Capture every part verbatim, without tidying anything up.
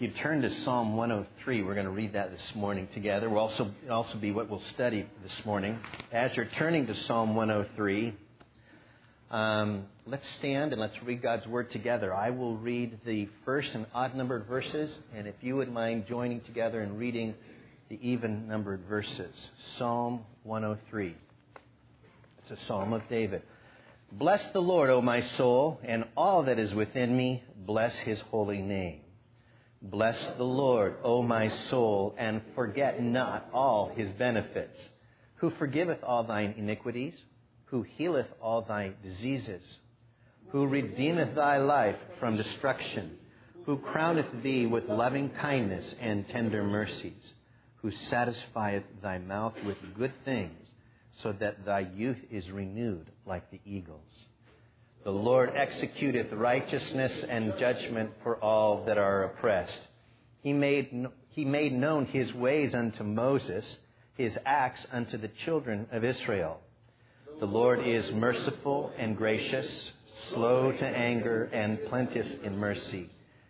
you turn to Psalm one oh three, we're going to read that this morning together. We'll also, it'll also be what we'll study this morning. As you're turning to Psalm one oh three, um, let's stand and let's read God's Word together. I will read the first and odd-numbered verses, and if you would mind joining together and reading the even-numbered verses. Psalm one oh three. It's a psalm of David. Bless the Lord, O my soul, and all that is within me, bless his holy name. Bless the Lord, O my soul, and forget not all his benefits, who forgiveth all thine iniquities, who healeth all thy diseases, who redeemeth thy life from destruction, who crowneth thee with loving kindness and tender mercies, who satisfieth thy mouth with good things, so that thy youth is renewed like the eagles. The Lord executeth righteousness and judgment for all that are oppressed. He made, he made known his ways unto Moses, his acts unto the children of Israel. The Lord is merciful and gracious, slow to anger, and plenteous in mercy.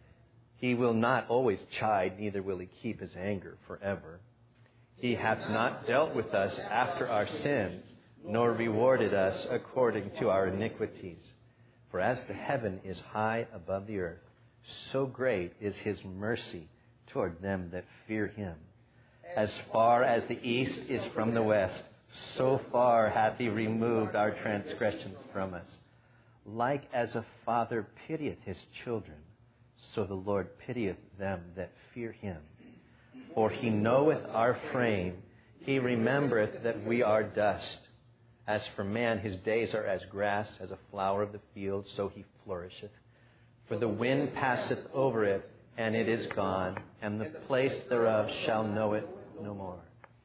He will not always chide, neither will he keep his anger forever. He hath not dealt with us after our sins, nor rewarded us according to our iniquities. For as the heaven is high above the earth, so great is his mercy toward them that fear him. As far as the east is from the west, so far hath he removed our transgressions from us. Like as a father pitieth his children, so the Lord pitieth them that fear him. For he knoweth our frame, he remembereth that we are dust. As for man, his days are as grass, as a flower of the field, so he flourisheth. For the wind passeth over it, and it is gone, and the place thereof shall know it no more.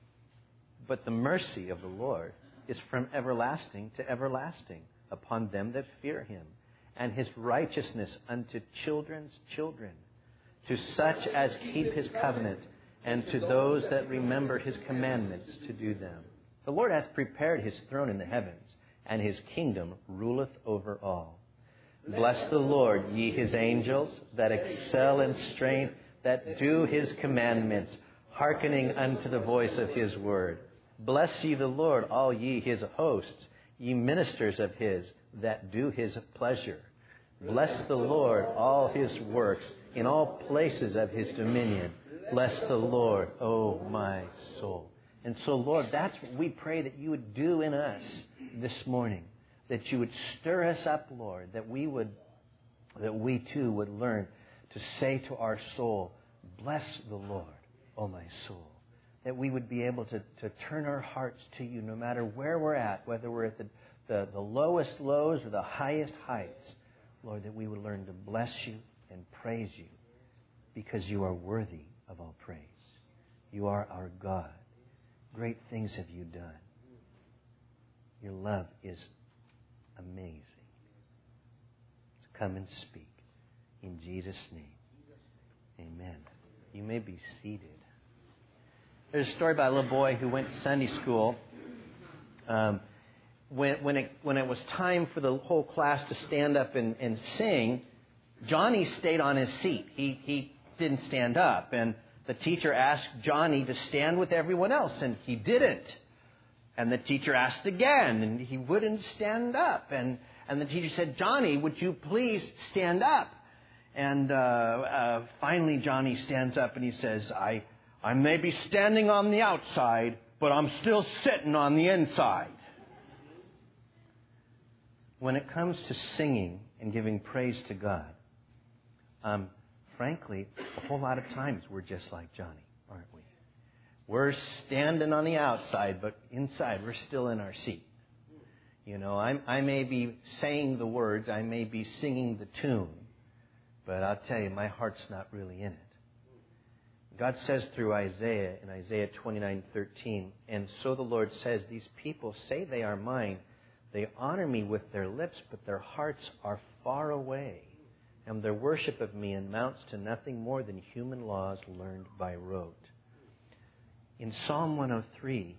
But the mercy of the Lord is from everlasting to everlasting upon them that fear him, and his righteousness unto children's children, to such as keep his covenant, and to those that remember his commandments to do them. The Lord hath prepared his throne in the heavens, and his kingdom ruleth over all. Bless the Lord, ye his angels, that excel in strength, that do his commandments, hearkening unto the voice of his word. Bless ye the Lord, all ye his hosts, ye ministers of his, that do his pleasure. Bless the Lord, all his works, in all places of his dominion. Bless the Lord, O my soul. And so, Lord, that's what we pray that you would do in us this morning. That you would stir us up, Lord. That we would, that we too would learn to say to our soul, bless the Lord, O my soul. That we would be able to, to turn our hearts to you no matter where we're at, whether we're at the, the, the lowest lows or the highest heights. Lord, that we would learn to bless you and praise you because you are worthy of all praise. You are our God. Great things have you done. Your love is amazing. So come and speak. In Jesus' name, amen. You may be seated. There's a story about a little boy who went to Sunday school. Um, when, when, it, when it was time for the whole class to stand up and, and sing, Johnny stayed on his seat. He, he didn't stand up. And the teacher asked Johnny to stand with everyone else, and he didn't. And the teacher asked again, and he wouldn't stand up. And, and the teacher said, Johnny, would you please stand up? And uh, uh, finally Johnny stands up and he says, I, I may be standing on the outside, but I'm still sitting on the inside. When it comes to singing and giving praise to God, um, frankly, a whole lot of times we're just like Johnny, aren't we? We're standing on the outside, but inside we're still in our seat. You know, I, I may be saying the words, I may be singing the tune, but I'll tell you, my heart's not really in it. God says through Isaiah, in Isaiah twenty-nine thirteen, and so the Lord says, these people say they are mine. They honor me with their lips, but their hearts are far away. And their worship of me amounts to nothing more than human laws learned by rote. In Psalm one oh three,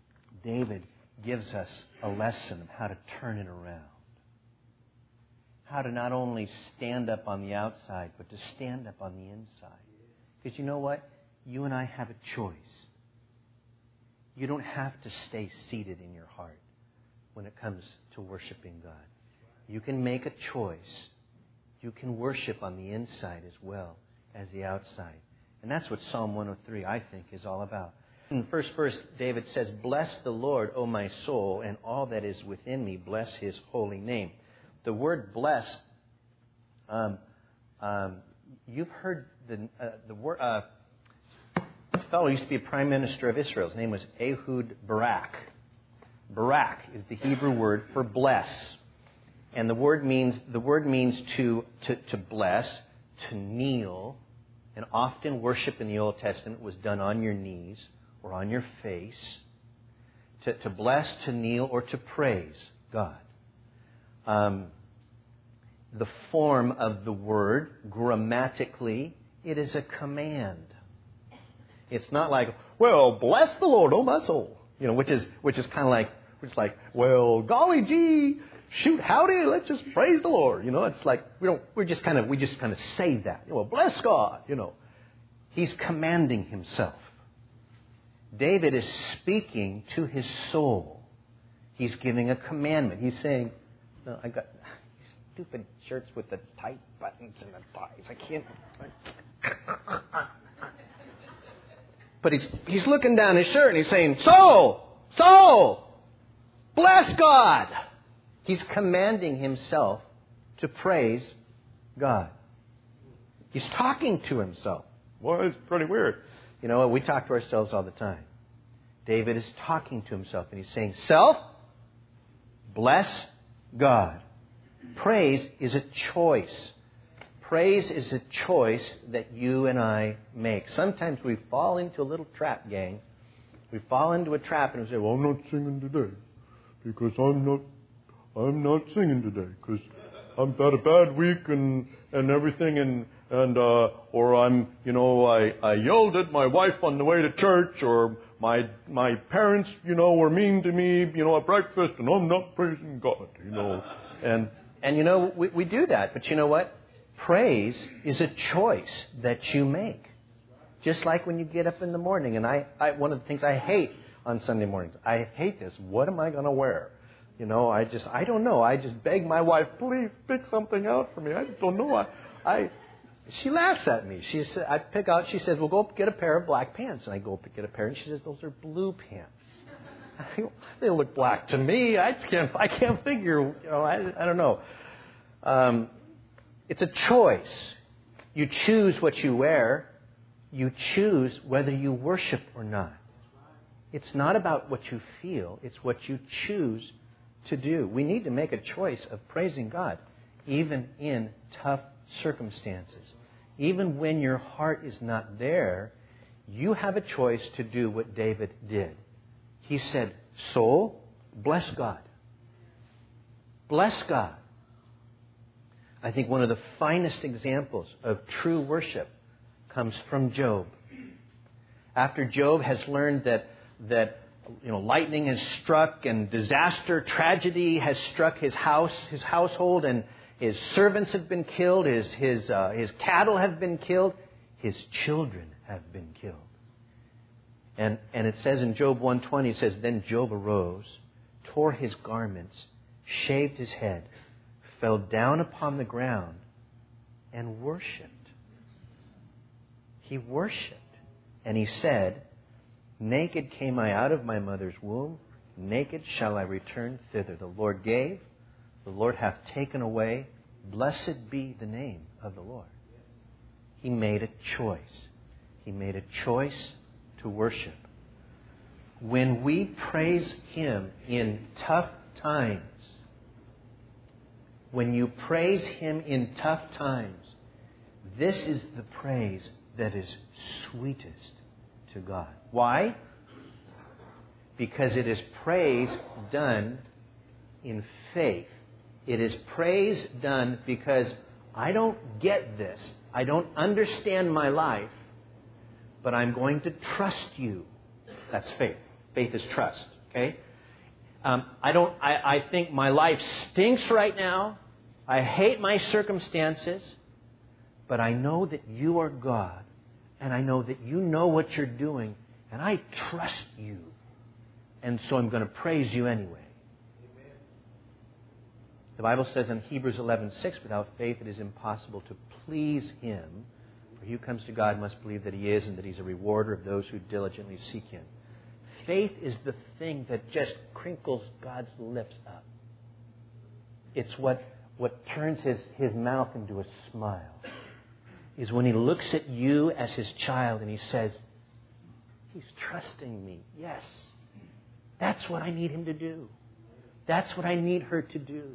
David gives us a lesson of how to turn it around. how to not only stand up on the outside, but to stand up on the inside. Because you know what? You and I have a choice. You don't have to stay seated in your heart when it comes to worshiping God. You can make a choice. You can worship on the inside as well as the outside. And that's what Psalm one oh three, I think, is all about. In the first verse, David says, "Bless the Lord, O my soul, and all that is within me, bless His holy name." The word bless, um, um, you've heard the, uh, the word, uh, a fellow used to be a prime minister of Israel. His name was Ehud Barak. Barak is the Hebrew word for bless. And the word means, the word means to, to, to bless, to kneel. And often worship in the Old Testament was done on your knees or on your face. To, to bless, to kneel, or to praise God. Um, the form of the word, grammatically, it is a command. It's not like, well, bless the Lord, oh my soul. You know, which is which is kind of like, which is like, well, golly gee, shoot, howdy, let's just praise the Lord. You know, it's like we don't, we're just kind of, we just kind of say that. Well, bless God. You know, He's commanding Himself. David is speaking to his soul. He's giving a commandment. He's saying, no, I got these stupid shirts with the tight buttons and the ties. I can't. I... But he's he's looking down his shirt and he's saying, soul, soul, bless God. He's commanding himself to praise God. He's talking to himself. Well, it's pretty weird. You know, we talk to ourselves all the time. David is talking to himself and he's saying, self, bless God. Praise is a choice. Praise is a choice that you and I make. Sometimes we fall into a little trap, gang. We fall into a trap and we say, well, I'm not singing today because I'm not I'm not singing today because I've had a bad week and, and everything and and uh, or I'm, you know, I, I yelled at my wife on the way to church, or my my parents, you know, were mean to me, you know, at breakfast, and I'm not praising God, you know. And and you know, we, we do that, but you know what? Praise is a choice that you make. Just like when you get up in the morning, and I, I one of the things I hate on Sunday mornings, I hate this. What am I going to wear? You know, I just, I don't know. I just beg my wife, please pick something out for me. I just don't know. I, I She laughs at me. She said, I pick out, she says, well, go get a pair of black pants. And I go get a pair, and she says, those are blue pants. I go, they look black to me. I just can't, I can't figure, you know, I, I don't know. Um, it's a choice. You choose what you wear. You choose whether you worship or not. It's not about what you feel. It's what you choose to do. We need to make a choice of praising God, even in tough circumstances. Even when your heart is not there, you have a choice to do what David did. He said, soul, bless God. Bless God. I think one of the finest examples of true worship comes from Job. After Job has learned that that you know lightning has struck and disaster, tragedy has struck his house, his household, and his servants have been killed, his his uh, his cattle have been killed, his children have been killed. And and it says in Job one twenty, it says, then Job arose, tore his garments, shaved his head, fell down upon the ground, and worshipped. He worshipped. And he said, naked came I out of my mother's womb, naked shall I return thither. The Lord gave, the Lord hath taken away. Blessed be the name of the Lord. He made a choice. He made a choice to worship. When we praise Him in tough times, when you praise Him in tough times, this is the praise that is sweetest to God. Why? Because it is praise done in faith. It is praise done because I don't get this. I don't understand my life, but I'm going to trust you. That's faith. Faith is trust. Okay? Um, I don't. I, I think my life stinks right now, I hate my circumstances, but I know that you are God, and I know that you know what you're doing, and I trust you. And so I'm going to praise you anyway. Amen. The Bible says in Hebrews eleven six, without faith it is impossible to please Him. For he who comes to God must believe that He is, and that He's a rewarder of those who diligently seek Him. Faith is the thing that just crinkles God's lips up. It's what, what turns his, his mouth into a smile. Is when He looks at you as His child and He says, He's trusting me. Yes. That's what I need Him to do. That's what I need her to do.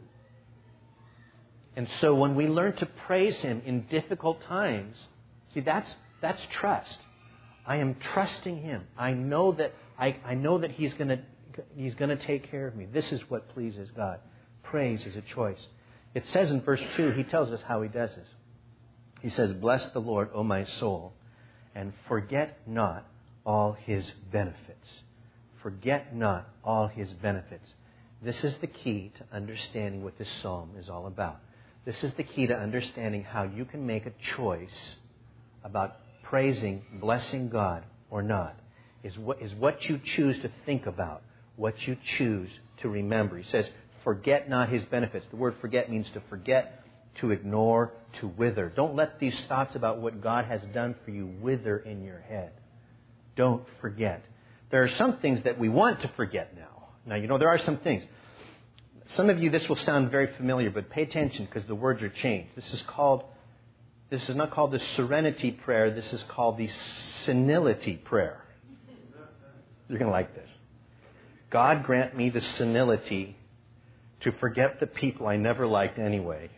And so when we learn to praise Him in difficult times, see, that's that's trust. I am trusting Him. I know that I, I know that He's going to He's going to take care of me. This is what pleases God. Praise is a choice. It says in verse two, He tells us how He does this. He says, "Bless the Lord, O my soul, and forget not all His benefits." Forget not all His benefits. This is the key to understanding what this psalm is all about. This is the key to understanding how you can make a choice about praising, blessing God or not. Is what, is what you choose to think about, what you choose to remember. He says, forget not His benefits. The word forget means to forget, to ignore, to wither. Don't let these thoughts about what God has done for you wither in your head. Don't forget. There are some things that we want to forget now. Now, you know, there are some things. Some of you, this will sound very familiar, but pay attention because the words are changed. This is called, this is not called the serenity prayer. This is called the senility prayer. You're going to like this. God grant me the senility to forget the people I never liked anyway.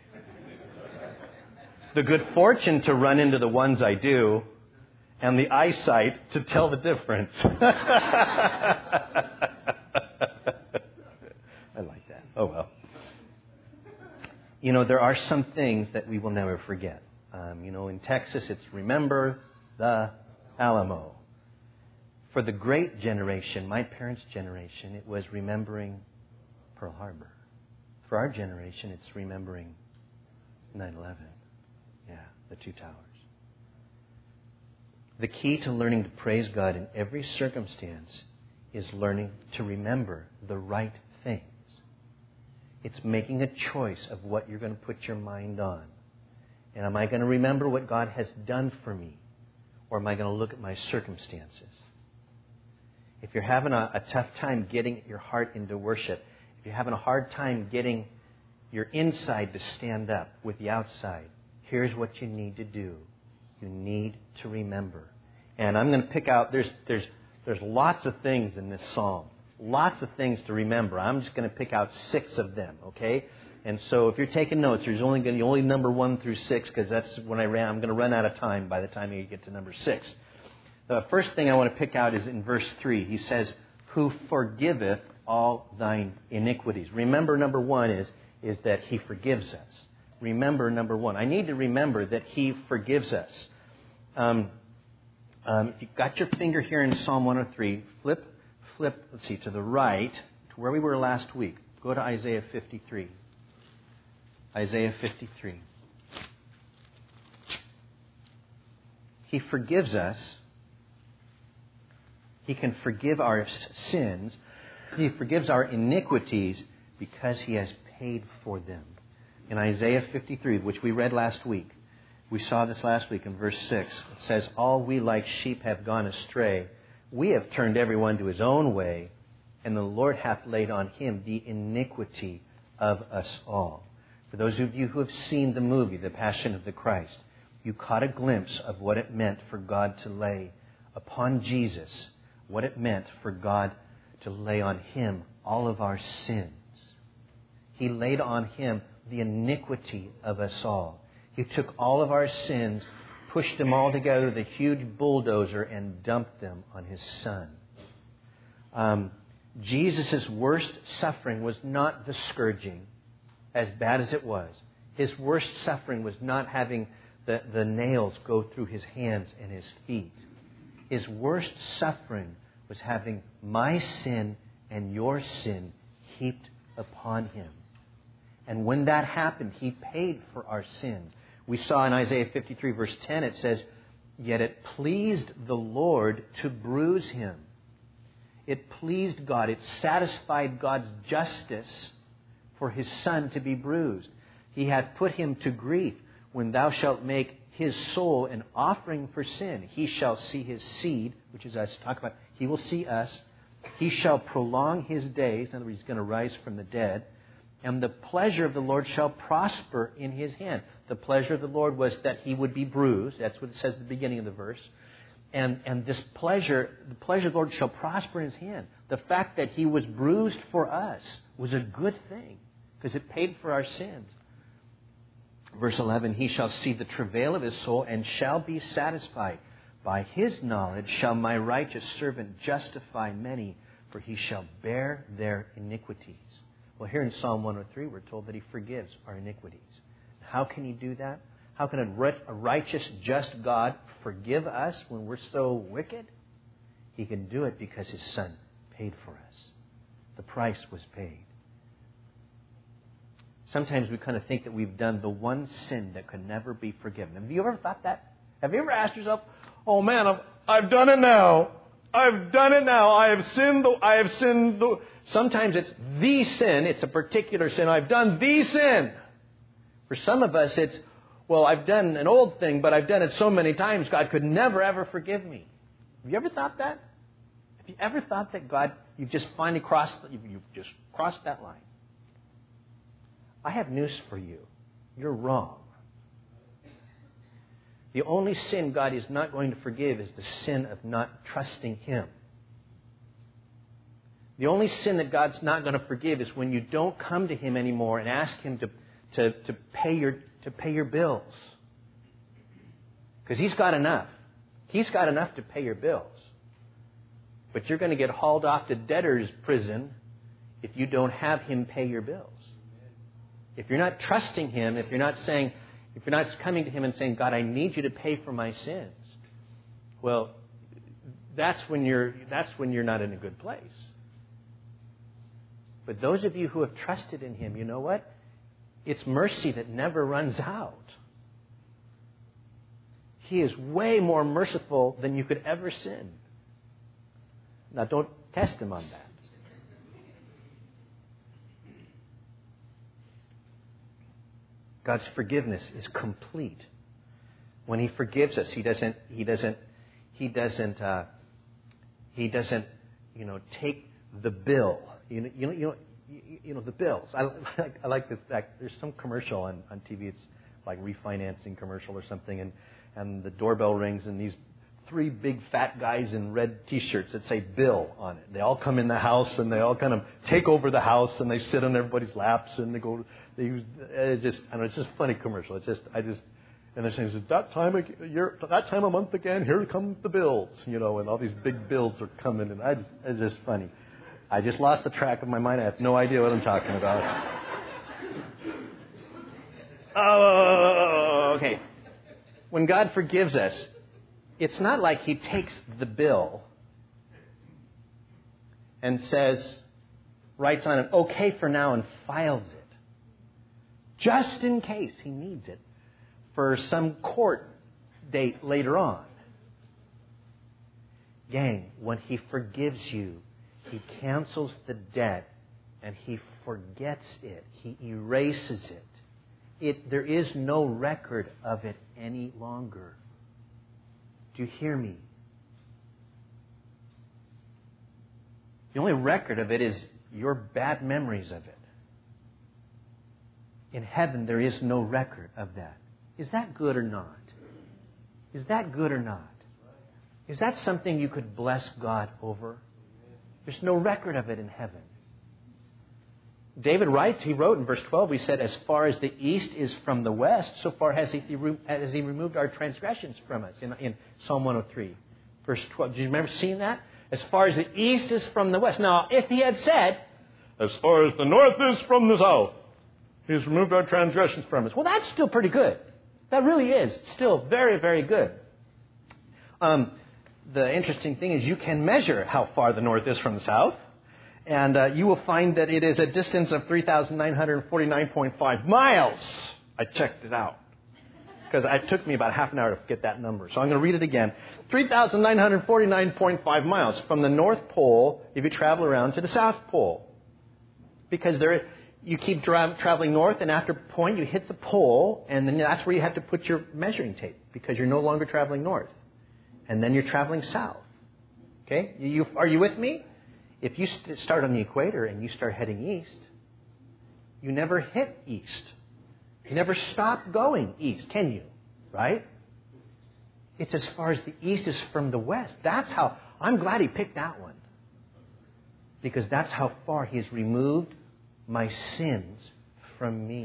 The good fortune to run into the ones I do, and the eyesight to tell the difference. I like that. Oh, well. You know, there are some things that we will never forget. Um, you know, in Texas, it's remember the Alamo. For the great generation, my parents' generation, it was remembering Pearl Harbor. For our generation, it's remembering nine eleven. Yeah, the two towers. The key to learning to praise God in every circumstance is learning to remember the right things. It's making a choice of what you're going to put your mind on. And am I going to remember what God has done for me? Or am I going to look at my circumstances? If you're having a, a tough time getting your heart into worship, if you're having a hard time getting your inside to stand up with the outside, here's what you need to do. You need to remember. And I'm going to pick out, there's there's there's lots of things in this psalm. Lots of things to remember. I'm just going to pick out six of them, okay? And so if you're taking notes, there's only going to only number one through six because that's when I ran. I'm going to run out of time by the time you get to number six. The first thing I want to pick out is in verse three. He says, "Who forgiveth all thine iniquities." Remember, number one is, is that He forgives us. Remember, number one. I need to remember that He forgives us. Um, um, if you've got your finger here in Psalm one oh three, flip, flip, let's see, to the right, to where we were last week. Go to Isaiah fifty-three. Isaiah fifty-three. He forgives us. He can forgive our sins. He forgives our iniquities because He has paid for them. In Isaiah fifty-three, which we read last week, we saw this last week in verse six. It says, "All we like sheep have gone astray. We have turned everyone to his own way, and the Lord hath laid on Him the iniquity of us all." For those of you who have seen the movie, The Passion of the Christ, you caught a glimpse of what it meant for God to lay upon Jesus, what it meant for God to lay on Him all of our sins. He laid on Him the iniquity of us all. He took all of our sins, pushed them all together with a huge bulldozer, and dumped them on His Son. Um, Jesus' worst suffering was not the scourging, as bad as it was. His worst suffering was not having the, the nails go through His hands and His feet. His worst suffering was having my sin and your sin heaped upon Him. And when that happened, He paid for our sin. We saw in Isaiah fifty-three, verse ten, it says, "Yet it pleased the Lord to bruise Him." It pleased God. It satisfied God's justice for His Son to be bruised. He hath put Him to grief. When thou shalt make His soul an offering for sin, He shall see His seed, which is us, talk about, He will see us. He shall prolong His days. In other words, He's going to rise from the dead. And the pleasure of the Lord shall prosper in His hand. The pleasure of the Lord was that He would be bruised. That's what it says at the beginning of the verse. And, and this pleasure, the pleasure of the Lord shall prosper in His hand. The fact that He was bruised for us was a good thing because it paid for our sins. Verse eleven, He shall see the travail of His soul and shall be satisfied. By His knowledge shall my righteous servant justify many, for he shall bear their iniquities. Well, here in Psalm one oh three, we're told that He forgives our iniquities. How can He do that? How can a righteous, just God forgive us when we're so wicked? He can do it because His Son paid for us. The price was paid. Sometimes we kind of think that we've done the one sin that could never be forgiven. Have you ever thought that? Have you ever asked yourself, oh man, I've, I've done it now. I've done it now. I have sinned. The, I have sinned. The... Sometimes it's the sin. It's a particular sin. I've done the sin. For some of us, it's, well, I've done an old thing, but I've done it so many times, God could never, ever forgive me. Have you ever thought that? Have you ever thought that God, you've just finally crossed, you've just crossed that line? I have news for you. You're wrong. The only sin God is not going to forgive is the sin of not trusting Him. The only sin that God's not going to forgive is when you don't come to Him anymore and ask Him to, to, to, pay, your, to pay your bills. Because He's got enough. He's got enough to pay your bills. But you're going to get hauled off to debtor's prison if you don't have Him pay your bills. If you're not trusting Him, if you're not saying, if you're not coming to Him and saying, God, I need you to pay for my sins, well, that's when you're that's when you're not in a good place. But those of you who have trusted in Him, you know what? It's mercy that never runs out. He is way more merciful than you could ever sin. Now, don't test Him on that. God's forgiveness is complete. When He forgives us, He doesn't. He doesn't. He doesn't. Uh, he doesn't. You know, take the bill. You know. You know. You know, you know the bills. I like. I like this. There's some commercial on, on T V. It's like refinancing commercial or something, and and the doorbell rings, and these three big fat guys in red T-shirts that say "Bill" on it. They all come in the house, and they all kind of take over the house, and they sit on everybody's laps, and they go. They use it just. I don't know. It's just a funny commercial. It's just. I just. And they're saying, that time of year, that time of month again. Here comes the bills, you know, and all these big bills are coming, and I just, it's just funny. I just lost the track of my mind. I have no idea what I'm talking about. Oh, okay. When God forgives us, it's not like He takes the bill and says, writes on it, okay for now, and files it. Just in case He needs it for some court date later on. Gang, when He forgives you, He cancels the debt and He forgets it. He erases it. It, there is no record of it any longer. Do you hear me? The only record of it is your bad memories of it. In heaven, there is no record of that. Is that good or not? Is that good or not? Is that something you could bless God over? There's no record of it in heaven. David writes, he wrote in verse twelve, he said, as far as the east is from the west, so far has he, has he removed our transgressions from us, in, in Psalm one oh three, verse twelve. Do you remember seeing that? As far as the east is from the west. Now, if he had said, as far as the north is from the south, He's removed our transgressions from us. Well, that's still pretty good. That really is still very, very good. Um, the interesting thing is you can measure how far the north is from the south. And uh, you will find that it is a distance of three thousand nine hundred forty-nine point five miles. I checked it out. Because it took me about half an hour to get that number. So I'm going to read it again. three thousand nine hundred forty-nine point five miles from the North Pole if you travel around to the South Pole. Because there, you keep dra- traveling north, and after a point you hit the pole, and then that's where you have to put your measuring tape, because you're no longer traveling north. And then you're traveling south. Okay? You, you, are you with me? If you st- start on the equator and you start heading east, you never hit east. You never stop going east, can you? Right? It's as far as the east is from the west. That's how, I'm glad he picked that one. Because that's how far he has removed my sins from me.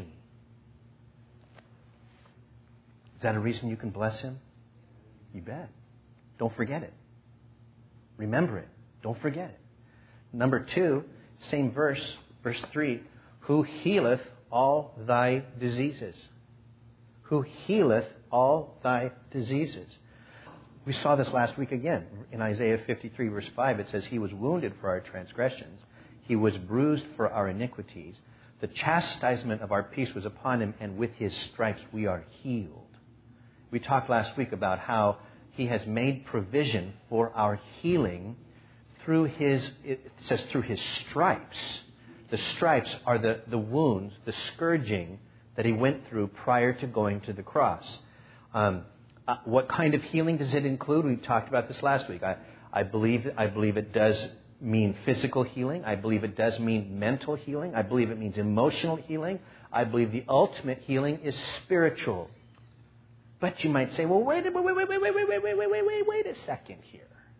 Is that a reason you can bless him? You bet. Don't forget it. Remember it. Don't forget it. Number two, same verse, verse three. Who healeth all thy diseases? Who healeth all thy diseases? We saw this last week again. In Isaiah fifty-three, verse five, it says, He was wounded for our transgressions. He was bruised for our iniquities. The chastisement of our peace was upon him, and with his stripes we are healed. We talked last week about how he has made provision for our healing through his, it says through his stripes. The stripes are the, the wounds, the scourging that he went through prior to going to the cross. Um, uh, what kind of healing does it include? We talked about this last week. I, I believe I believe it does mean physical healing. I believe it does mean mental healing. I believe it means emotional healing. I believe the ultimate healing is spiritual. But you might say, well, wait, wait, wait, wait, wait, wait, wait, wait, wait, wait, wait, wait, wait a second here.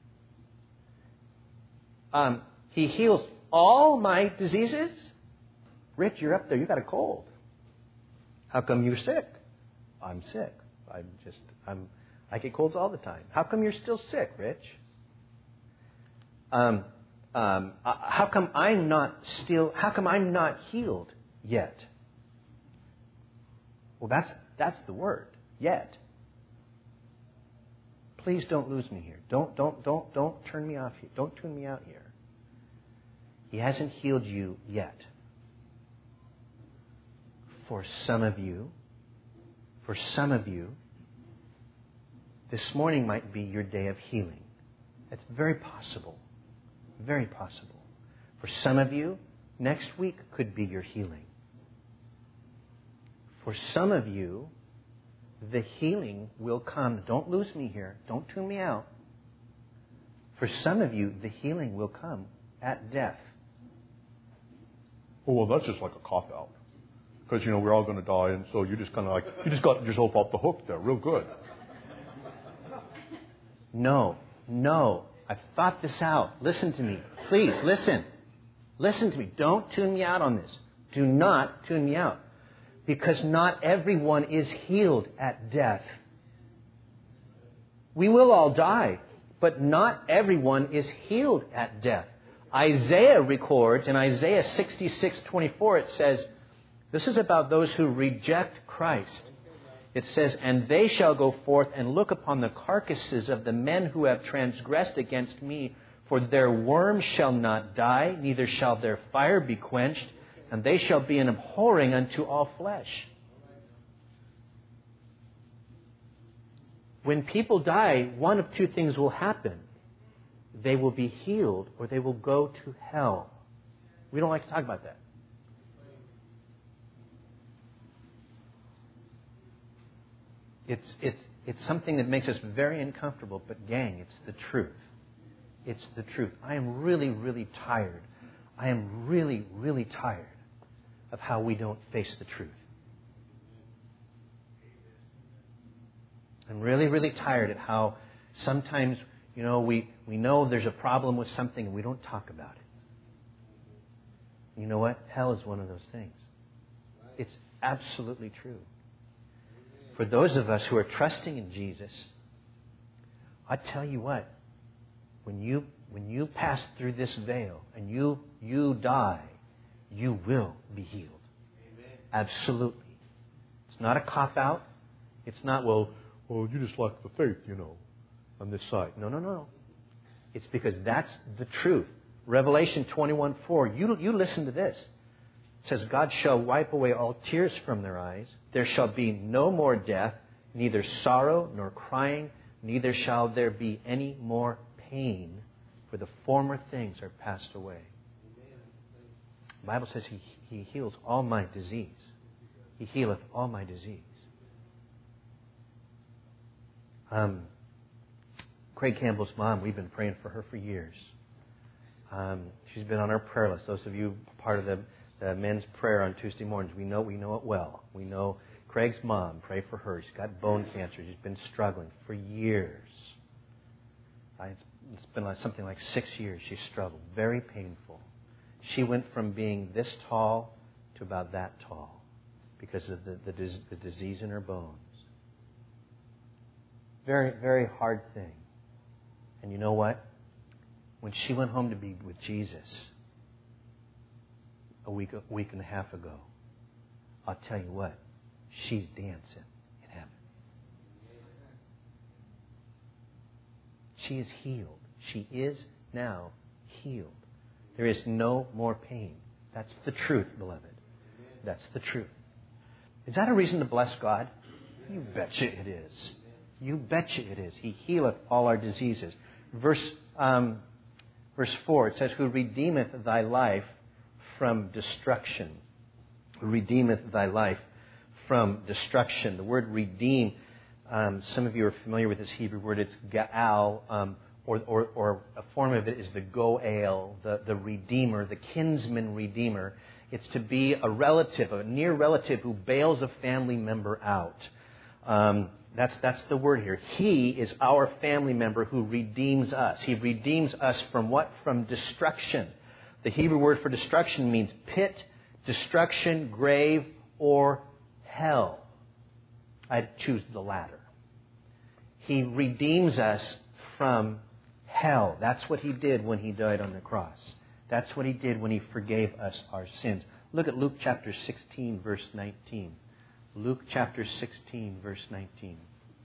Um, he heals all my diseases? Rich, you're up there. You got a cold. How come you're sick? I'm sick. I'm just, I'm, I get colds all the time. How come you're still sick, Rich? Um, um, uh, how come I'm not still, how come I'm not healed yet? Well, that's, that's the word. Yet. Please don't lose me here. Don't, don't, don't, don't turn me off here. Don't tune me out here. He hasn't healed you yet. For some of you, for some of you, this morning might be your day of healing. It's very possible. Very possible. For some of you, next week could be your healing. For some of you, the healing will come. Don't lose me here. Don't tune me out. For some of you, the healing will come at death. Oh, well, that's just like a cop-out. Because, you know, we're all going to die, and so you just kind of like, you just got yourself off the hook there, real good. No, no. I've thought this out. Listen to me. Please, listen. Listen to me. Don't tune me out on this. Do not tune me out. Because not everyone is healed at death. We will all die, but not everyone is healed at death. Isaiah records, in Isaiah sixty-six twenty-four, it says, this is about those who reject Christ. It says, and they shall go forth and look upon the carcasses of the men who have transgressed against me, for their worm shall not die, neither shall their fire be quenched, and they shall be an abhorring unto all flesh. When people die, one of two things will happen. They will be healed or they will go to hell. We don't like to talk about that. It's, it's, it's something that makes us very uncomfortable, but gang, it's the truth. It's the truth. I am really, really tired. I am really, really tired of how we don't face the truth. I'm really, really tired of how sometimes, you know, we, we know there's a problem with something and we don't talk about it. You know what? Hell is one of those things. It's absolutely true. For those of us who are trusting in Jesus, I tell you what, when you when you pass through this veil and you you die, you will be healed. Amen. Absolutely. It's not a cop-out. It's not, well, well, you just lack the faith, you know, on this side. No, no, no. It's because that's the truth. Revelation twenty-one four. You, you listen to this. It says, God shall wipe away all tears from their eyes. There shall be no more death, neither sorrow nor crying, neither shall there be any more pain, for the former things are passed away. The Bible says he, he heals all my disease. He healeth all my disease. Um, Craig Campbell's mom, we've been praying for her for years. Um, she's been on our prayer list. Those of you part of the, the men's prayer on Tuesday mornings, we know we know it well. We know Craig's mom. Pray for her. She's got bone cancer. She's been struggling for years. I, it's, it's been like something like six years she's struggled. Very painful. She went from being this tall to about that tall because of the, the, the disease in her bones. Very, very hard thing. And you know what? When she went home to be with Jesus a week, a week and a half ago, I'll tell you what, she's dancing in heaven. She is healed. She is now healed. There is no more pain. That's the truth, beloved. That's the truth. Is that a reason to bless God? You betcha it is. You betcha it is. He healeth all our diseases. Verse um, verse four, it says, who redeemeth thy life from destruction. Who redeemeth thy life from destruction. The word redeem, um, some of you are familiar with this Hebrew word. It's ga'al, um, or, or, or a form of it is the go'el, the, the redeemer, the kinsman redeemer. It's to be a relative, a near relative who bails a family member out. Um, That's, that's the word here. He is our family member who redeems us. He redeems us from what? From destruction. The Hebrew word for destruction means pit, destruction, grave, or hell. I'd choose the latter. He redeems us from hell. That's what He did when He died on the cross. That's what He did when He forgave us our sins. Look at Luke chapter sixteen, verse nineteen. Luke chapter sixteen, verse nineteen.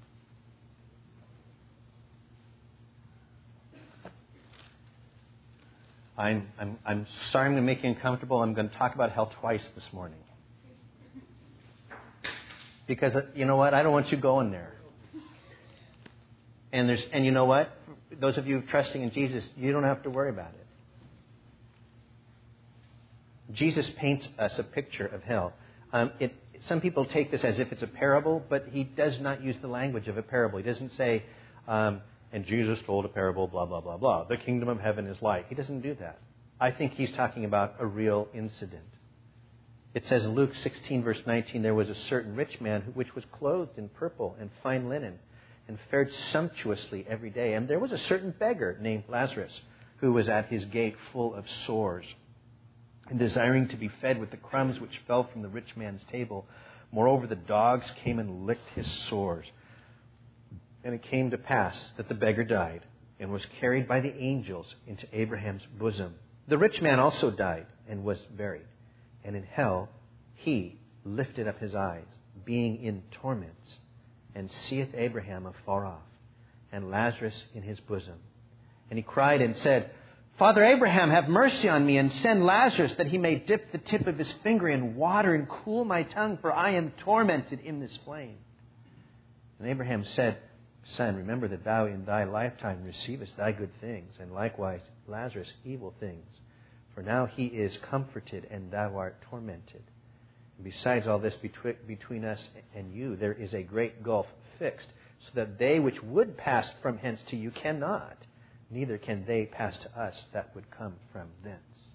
I'm, I'm, I'm sorry I'm going to make you uncomfortable. I'm going to talk about hell twice this morning. Because, you know what? I don't want you going there. And there's, and you know what? Those of you trusting in Jesus, you don't have to worry about it. Jesus paints us a picture of hell. Um, it, some people take this as if it's a parable, but He does not use the language of a parable. He doesn't say, um, and Jesus told a parable, blah, blah, blah, blah. The kingdom of heaven is like. He doesn't do that. I think He's talking about a real incident. It says in Luke sixteen, verse nineteen, there was a certain rich man who, which was clothed in purple and fine linen and fared sumptuously every day. And there was a certain beggar named Lazarus who was at his gate full of sores and desiring to be fed with the crumbs which fell from the rich man's table. Moreover, the dogs came and licked his sores. And it came to pass that the beggar died and was carried by the angels into Abraham's bosom. The rich man also died and was buried. And in hell he lifted up his eyes, being in torments, and seeth Abraham afar off, and Lazarus in his bosom. And he cried and said, Father Abraham, have mercy on me, and send Lazarus that he may dip the tip of his finger in water and cool my tongue, for I am tormented in this flame. And Abraham said, Son, remember that thou in thy lifetime receivest thy good things, and likewise Lazarus evil things. For now he is comforted, and thou art tormented. And besides all this, betwi- between us and you there is a great gulf fixed, so that they which would pass from hence to you cannot, neither can they pass to us that would come from thence.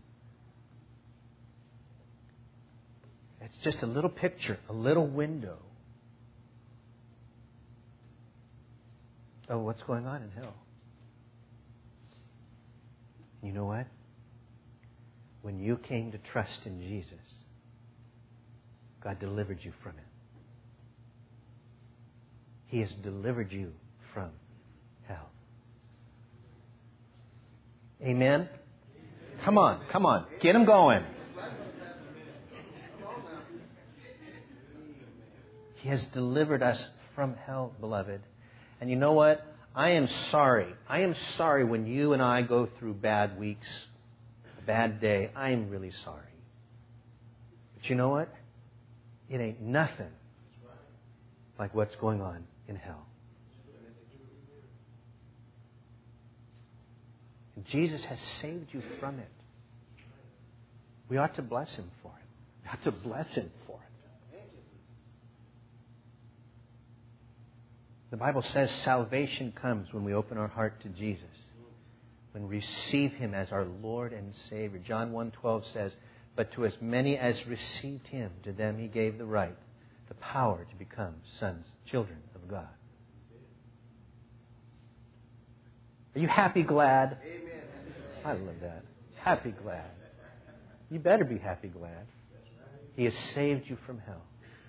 It's just a little picture, a little window of what's going on in hell. You know what? When you came to trust in Jesus, God delivered you from it. He has delivered you from hell. Amen? Come on, come on. Get them going. He has delivered us from hell, beloved. And you know what? I am sorry. I am sorry when you and I go through bad weeks bad day, I'm really sorry. But you know what? It ain't nothing like what's going on in hell. And Jesus has saved you from it. We ought to bless Him for it. We ought to bless Him for it. The Bible says salvation comes when we open our heart to Jesus, when we receive Him as our Lord and Savior. John one twelve says, "But to as many as received Him, to them He gave the right, the power to become sons, children of God." Are you happy, glad? Amen. I love that. Happy, glad. You better be happy, glad. He has saved you from hell.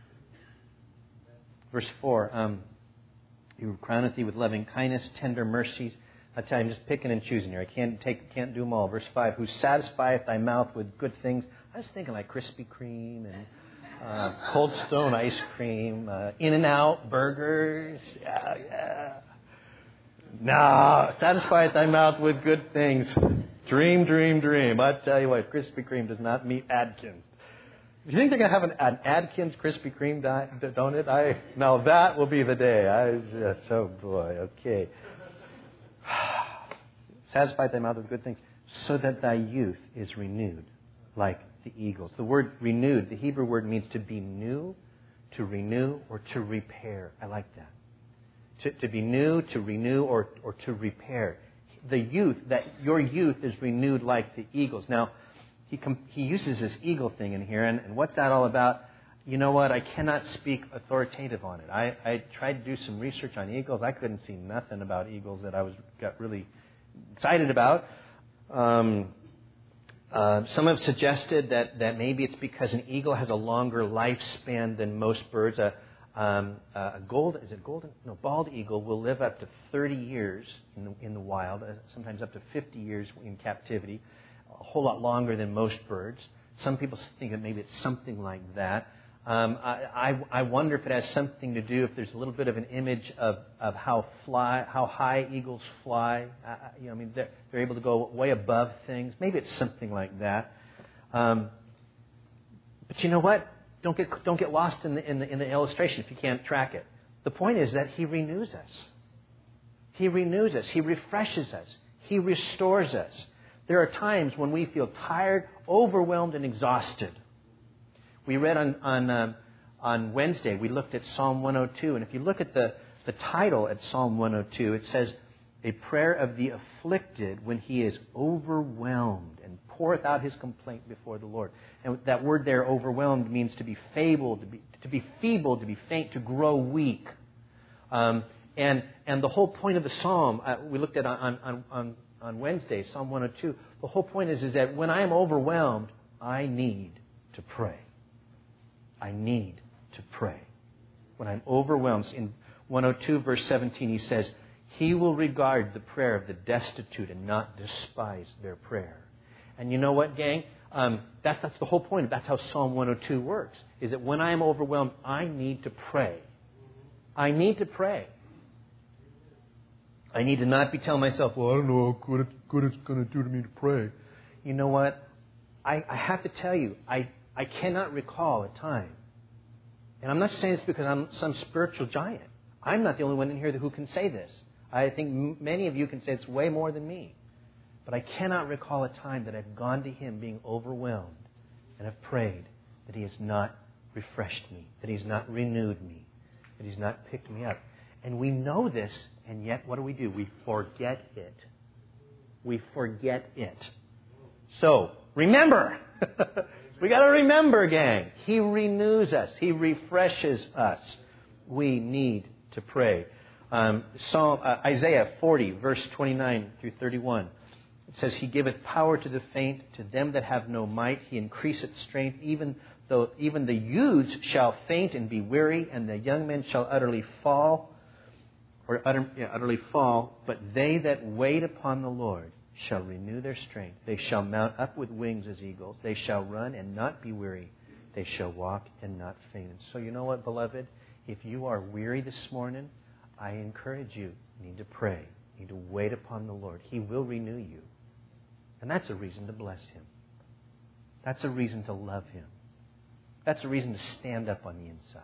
Verse four, um, He crowneth thee with loving kindness, tender mercies. I tell you, I'm just picking and choosing here. I can't take, can't do them all. Verse five, who satisfieth thy mouth with good things. I was thinking like Krispy Kreme and uh, Cold Stone ice cream, uh, In-N-Out burgers. Yeah, yeah. No, satisfieth thy mouth with good things. Dream, dream, dream. I tell you what, Krispy Kreme does not meet Adkins. Do you think they're going to have an, an Adkins Krispy Kreme di- donut? I now that will be the day. I just, oh boy, okay. Satisfy thy mouth with good things, so that thy youth is renewed like the eagles. The word renewed, the Hebrew word means to be new, to renew, or to repair. I like that. To, to be new, to renew, or, or to repair. The youth, that your youth is renewed like the eagles. Now, he com- he uses this eagle thing in here, and, and what's that all about? You know what? I cannot speak authoritative on it. I, I tried to do some research on eagles. I couldn't see nothing about eagles that I was got really excited about. Um, uh, some have suggested that, that maybe it's because an eagle has a longer lifespan than most birds. A, um, a gold is it golden? No, bald eagle will live up to thirty years in the, in the wild, uh, sometimes up to fifty years in captivity, a whole lot longer than most birds. Some people think that maybe it's something like that. Um, I, I, I wonder if it has something to do, if there's a little bit of an image of, of how fly, how high eagles fly. Uh, you know, I mean, they're, they're able to go way above things. Maybe it's something like that. Um, but you know what? Don't get don't get lost in the, in the in the illustration if you can't track it. The point is that He renews us. He renews us. He refreshes us. He restores us. There are times when we feel tired, overwhelmed, and exhausted. We read on on, uh, on Wednesday, we looked at Psalm one oh two. And if you look at the, the title at Psalm one oh two, it says, "A prayer of the afflicted when he is overwhelmed and poureth out his complaint before the Lord." And that word there, overwhelmed, means to be feeble, to be, to be feeble, to be faint, to grow weak. Um, and and the whole point of the psalm, uh, we looked at on, on, on, on Wednesday, Psalm one oh two, the whole point is, is that when I am overwhelmed, I need to pray. I need to pray. When I'm overwhelmed, in one oh two verse seventeen, he says, "He will regard the prayer of the destitute and not despise their prayer." And you know what, gang? Um, that's, that's the whole point. That's how Psalm one oh two works, is that when I'm overwhelmed, I need to pray. I need to pray. I need to not be telling myself, well, I don't know how good it's, good it's going to do to me to pray. You know what? I, I have to tell you, I I cannot recall a time, and I'm not saying this because I'm some spiritual giant. I'm not the only one in here who can say this. I think m- many of you can say it's way more than me. But I cannot recall a time that I've gone to Him being overwhelmed and have prayed that He has not refreshed me, that He's not renewed me, that He's not picked me up. And we know this, and yet what do we do? We forget it. We forget it. So, remember! We got to remember, gang. He renews us. He refreshes us. We need to pray. Um, Psalm, uh, Isaiah forty, verse twenty-nine through thirty-one. It says, "He giveth power to the faint, to them that have no might. He increaseth strength. Even though even the youths shall faint and be weary, and the young men shall utterly fall, or utter, yeah, utterly fall. But they that wait upon the Lord shall renew their strength. They shall mount up with wings as eagles. They shall run and not be weary. They shall walk and not faint." And so you know what, beloved? If you are weary this morning, I encourage you, you need to pray. You need to wait upon the Lord. He will renew you. And that's a reason to bless Him. That's a reason to love Him. That's a reason to stand up on the inside.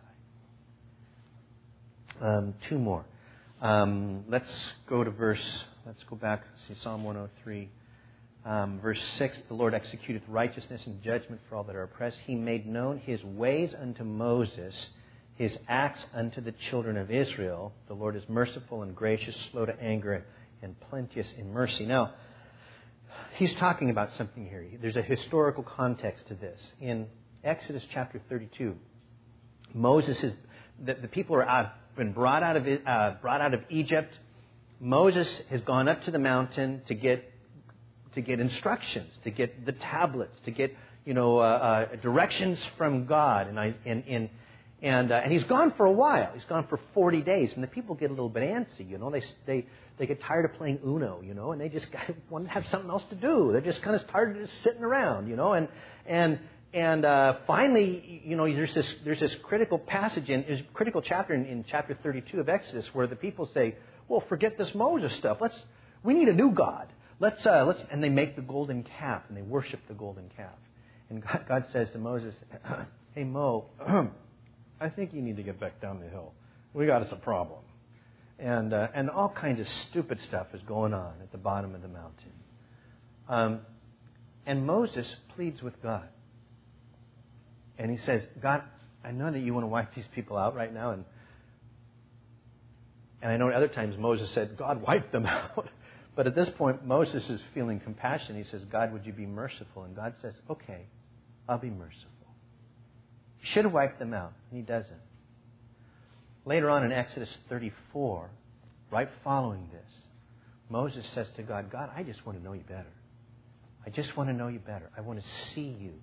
Um, two more. Um, let's go to verse, let's go back, see Psalm one oh three. Um, verse six, the Lord executeth righteousness and judgment for all that are oppressed. He made known His ways unto Moses, His acts unto the children of Israel. The Lord is merciful and gracious, slow to anger, and plenteous in mercy. Now, He's talking about something here. There's a historical context to this. In Exodus chapter thirty-two, Moses is, the, the people are out, been brought out of uh, brought out of Egypt. Moses has gone up to the mountain to get to get instructions, to get the tablets, to get you know uh, uh, directions from God, and I and and and, uh, and he's gone for a while. He's gone for forty days, and the people get a little bit antsy. You know, they they they get tired of playing Uno, you know, and they just want to have something else to do. They're just kind of tired of just sitting around, you know, and and. And uh, finally, you know, there's this there's this critical passage in there's a critical chapter in, in chapter thirty-two of Exodus where the people say, "Well, forget this Moses stuff. Let's we need a new God. Let's uh, let's." And they make the golden calf and they worship the golden calf. And God, God says to Moses, "Hey Mo, I think you need to get back down the hill. We got us a problem." And uh, and all kinds of stupid stuff is going on at the bottom of the mountain. Um, and Moses pleads with God. And he says, God, I know that you want to wipe these people out right now. And and I know at other times Moses said, God, wipe them out. But at this point, Moses is feeling compassion. He says, God, would you be merciful? And God says, okay, I'll be merciful. He should have wiped them out, and he doesn't. Later on in Exodus thirty-four, right following this, Moses says to God, God, I just want to know you better. I just want to know you better. I want to see you.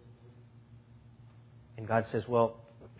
And God says, well,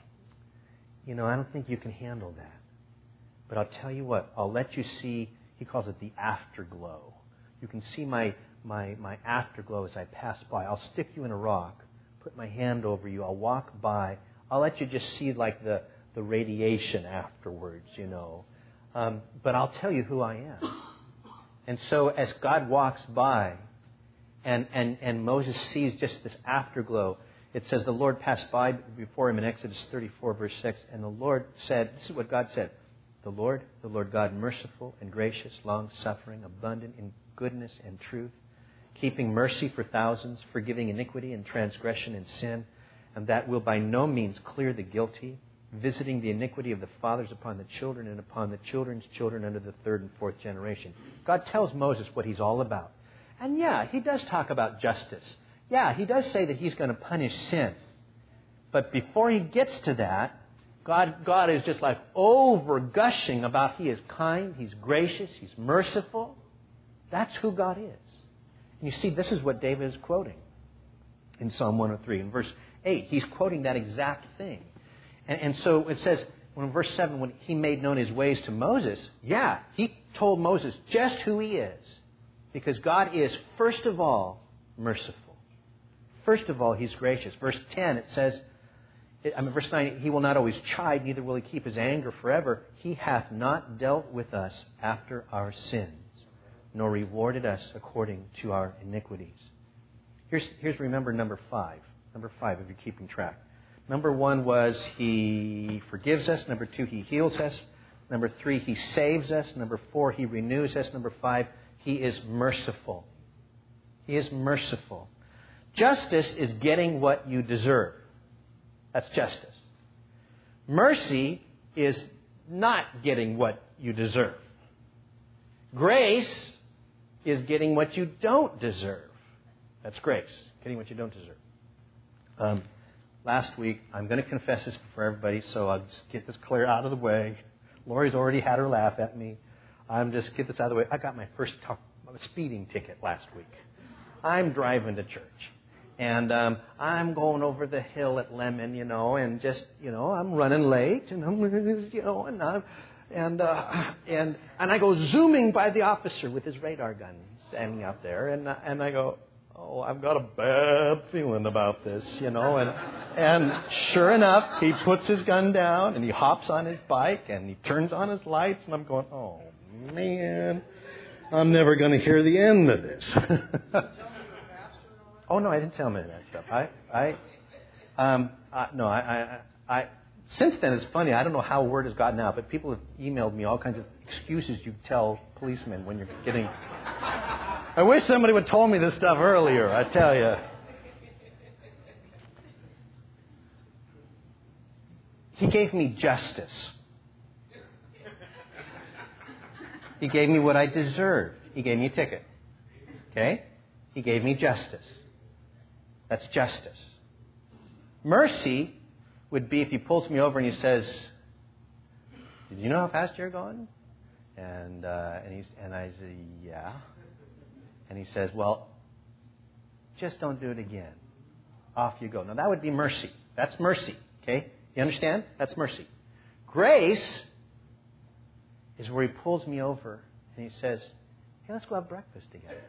you know, I don't think you can handle that. But I'll tell you what, I'll let you see, he calls it the afterglow. You can see my, my, my afterglow as I pass by. I'll stick you in a rock, put my hand over you, I'll walk by. I'll let you just see like the, the radiation afterwards, you know. Um, but I'll tell you who I am. And so as God walks by and, and, and Moses sees just this afterglow, it says the Lord passed by before him in Exodus thirty-four, verse six. And the Lord said, this is what God said. The Lord, the Lord God, merciful and gracious, long-suffering, abundant in goodness and truth, keeping mercy for thousands, forgiving iniquity and transgression and sin, and that will by no means clear the guilty, visiting the iniquity of the fathers upon the children and upon the children's children under the third and fourth generation. God tells Moses what he's all about. And yeah, he does talk about justice. Yeah, he does say that he's going to punish sin. But before he gets to that, God, God is just like over-gushing about he is kind, he's gracious, he's merciful. That's who God is. And you see, this is what David is quoting in Psalm one oh three. In verse eight, he's quoting that exact thing. And, and so it says, when in verse seven, when he made known his ways to Moses, yeah, he told Moses just who he is. Because God is, first of all, merciful. First of all, he's gracious. Verse ten, it says, I mean, verse nine, he will not always chide, neither will he keep his anger forever. He hath not dealt with us after our sins, nor rewarded us according to our iniquities. Here's, here's remember number five. Number five, if you're keeping track. Number one was he forgives us. Number two, he heals us. Number three, he saves us. Number four, he renews us. Number five, he is merciful. He is merciful. Justice is getting what you deserve. That's justice. Mercy is not getting what you deserve. Grace is getting what you don't deserve. That's grace, getting what you don't deserve. Um, last week, I'm going to confess this before everybody, so I'll just get this clear out of the way. Lori's already had her laugh at me. I'm just get this out of the way. I got my first t- speeding ticket last week. I'm driving to church. And um, I'm going over the hill at Lemon, you know, and just, you know, I'm running late, and I'm, you know, and I'm, and uh, and and I go zooming by the officer with his radar gun standing out there, and and I go, oh, I've got a bad feeling about this, you know, and and sure enough, he puts his gun down and he hops on his bike and he turns on his lights, and I'm going, oh man, I'm never going to hear the end of this. Oh, no, I didn't tell him any of that stuff. I, I, um, uh, no, I, I, I, since then, it's funny. I don't know how word has gotten out, but people have emailed me all kinds of excuses you tell policemen when you're getting. I wish somebody would have told me this stuff earlier, I tell you. He gave me justice. He gave me what I deserved. He gave me a ticket. Okay? He gave me justice. That's justice. Mercy would be if he pulls me over and he says, "Did you know how fast you're going?" And uh, and he's and I say, "Yeah." And he says, "Well, just don't do it again. Off you go." Now that would be mercy. That's mercy. Okay? You understand? That's mercy. Grace is where he pulls me over and he says, "Hey, let's go have breakfast together."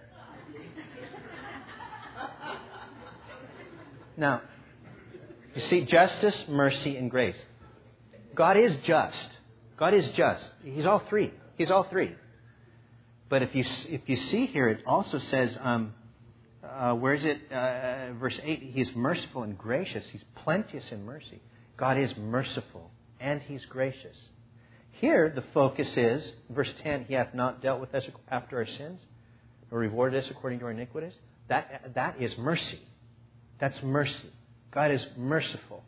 Now, you see, justice, mercy, and grace. God is just. God is just. He's all three. He's all three. But if you if you see here, it also says, um, uh, where is it? Uh, verse eight, He's merciful and gracious. He's plenteous in mercy. God is merciful and He's gracious. Here, the focus is, verse ten, He hath not dealt with us after our sins, nor rewarded us according to our iniquities. That That is mercy. That's mercy. God is merciful.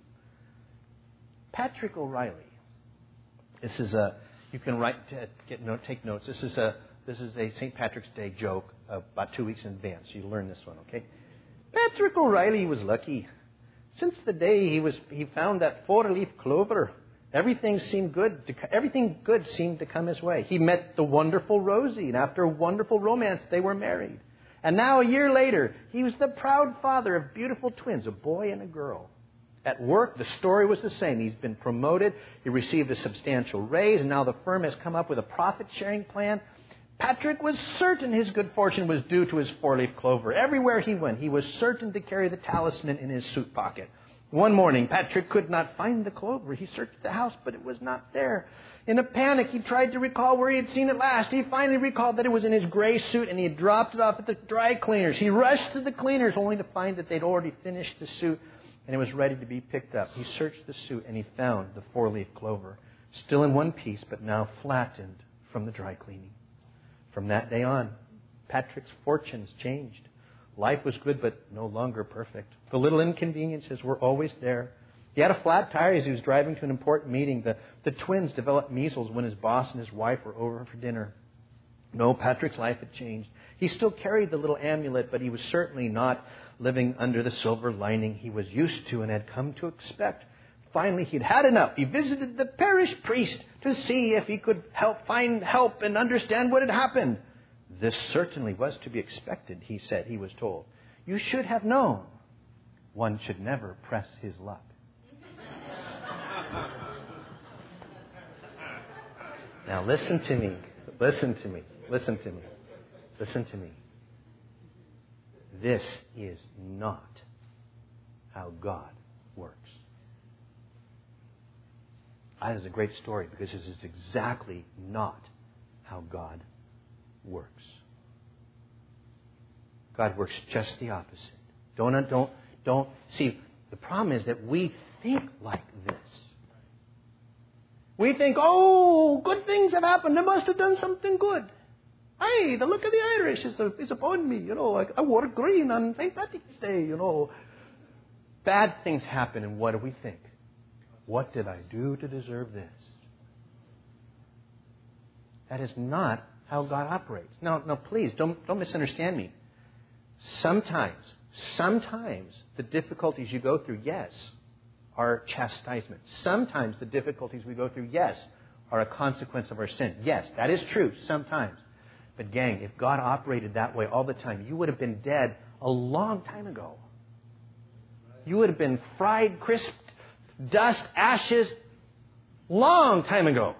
Patrick O'Reilly. This is a, you can write, get note, take notes. This is a, this is a Saint Patrick's Day joke about two weeks in advance. You learn this one, okay? Patrick O'Reilly was lucky. Since the day he was, he found that four-leaf clover, everything seemed good. To, everything good seemed to come his way. He met the wonderful Rosie, and after a wonderful romance, they were married. And now, a year later, he was the proud father of beautiful twins, a boy and a girl. At work, the story was the same. He's been promoted. He received a substantial raise, and now the firm has come up with a profit-sharing plan. Patrick was certain his good fortune was due to his four-leaf clover. Everywhere he went, he was certain to carry the talisman in his suit pocket. One morning, Patrick could not find the clover. He searched the house, but it was not there. In a panic, he tried to recall where he had seen it last. He finally recalled that it was in his gray suit, and he had dropped it off at the dry cleaners. He rushed to the cleaners, only to find that they'd already finished the suit, and it was ready to be picked up. He searched the suit, and he found the four-leaf clover, still in one piece, but now flattened from the dry cleaning. From that day on, Patrick's fortunes changed. Life was good, but no longer perfect. The little inconveniences were always there. He had a flat tire as he was driving to an important meeting. The, the twins developed measles when his boss and his wife were over for dinner. No, Patrick's life had changed. He still carried the little amulet, but he was certainly not living under the silver lining he was used to and had come to expect. Finally, he'd had enough. He visited the parish priest to see if he could help find help and understand what had happened. This certainly was to be expected, he said, he was told. You should have known. One should never press his luck. Now listen to me. Listen to me. Listen to me. Listen to me. This is not how God works. That is a great story because this is exactly not how God works. God works just the opposite. Don't, don't, don't. See, the problem is that we think like this. We think, oh, good things have happened. I must have done something good. Hey, the look of the Irish is, is upon me. You know, I, I wore green on Saint Patrick's Day, you know. Bad things happen, and what do we think? What did I do to deserve this? That is not how God operates. Now, now, please, don't, don't misunderstand me. Sometimes, sometimes the difficulties you go through, yes, are chastisement. Sometimes the difficulties we go through, yes, are a consequence of our sin. Yes, that is true sometimes. But gang, if God operated that way all the time, you would have been dead a long time ago. You would have been fried, crisped, dust, ashes, long time ago.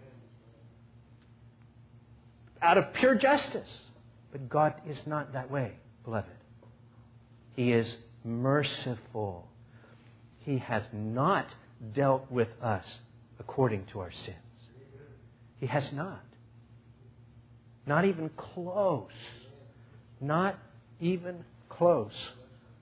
Out of pure justice. But God is not that way, beloved. He is merciful. He has not dealt with us according to our sins. He has not. Not even close. Not even close.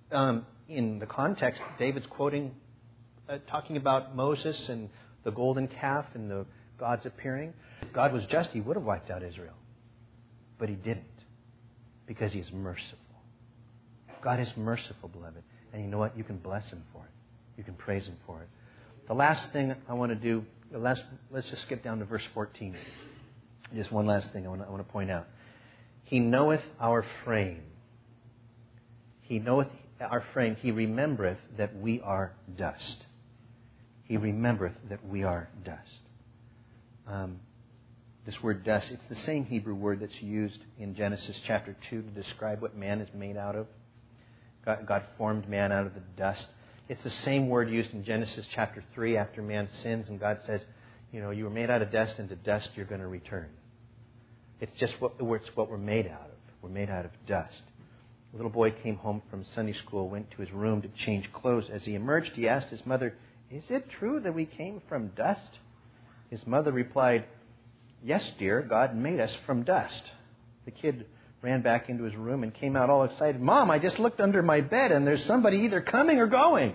Um, in the context, David's quoting, uh, talking about Moses and the golden calf and the God's appearing. God was just, He would have wiped out Israel. But He didn't, because He is merciful. God is merciful, beloved. And you know what? You can bless Him for it. You can praise Him for it. The last thing I want to do, the last, let's just skip down to verse fourteen. Just one last thing I want to, I want to point out. He knoweth our frame. He knoweth our frame. He remembereth that we are dust. He remembereth that we are dust. Um, this word dust, it's the same Hebrew word that's used in Genesis chapter two to describe what man is made out of. God, God formed man out of the dust. It's the same word used in Genesis chapter three after man sins, and God says, you know, you were made out of dust, and to dust you're going to return. It's just what, it's what we're made out of. We're made out of dust. A little boy came home from Sunday school, went to his room to change clothes. As he emerged, he asked his mother, is it true that we came from dust? His mother replied, yes, dear, God made us from dust. The kid ran back into his room and came out all excited. Mom, I just looked under my bed and there's somebody either coming or going.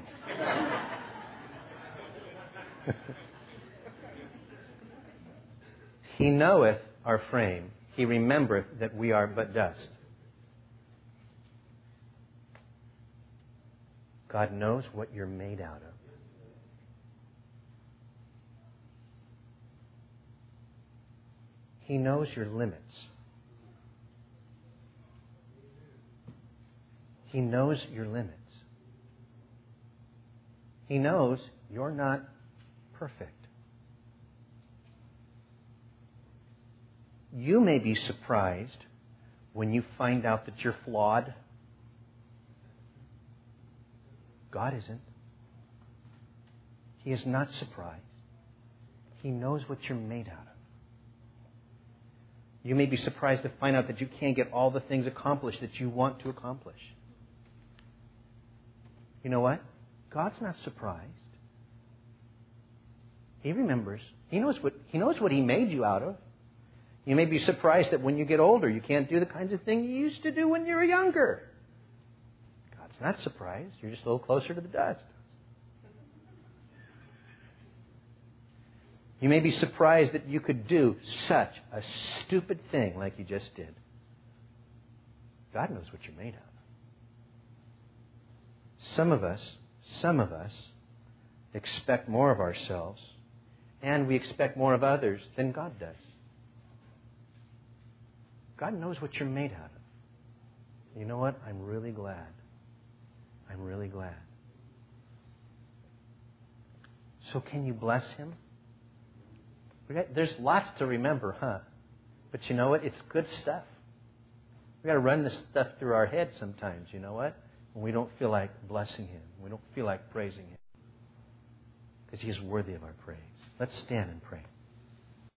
He knoweth our frame. He remembereth that we are but dust. God knows what you're made out of. He knows your limits. He knows your limits. He knows you're not perfect. You may be surprised when you find out that you're flawed. God isn't. He is not surprised. He knows what you're made out of. You may be surprised to find out that you can't get all the things accomplished that you want to accomplish. You know what? God's not surprised. He remembers. He knows what He knows what He made you out of. You may be surprised that when you get older, you can't do the kinds of things you used to do when you were younger. God's not surprised. You're just a little closer to the dust. You may be surprised that you could do such a stupid thing like you just did. God knows what you're made of. Some of us, some of us expect more of ourselves, and we expect more of others than God does. God knows what you're made out of. You know what? I'm really glad. I'm really glad. So can you bless Him? There's lots to remember, huh? But you know what? It's good stuff. We've got to run this stuff through our heads sometimes, you know what? When we don't feel like blessing Him. We don't feel like praising Him. Because He is worthy of our praise. Let's stand and pray.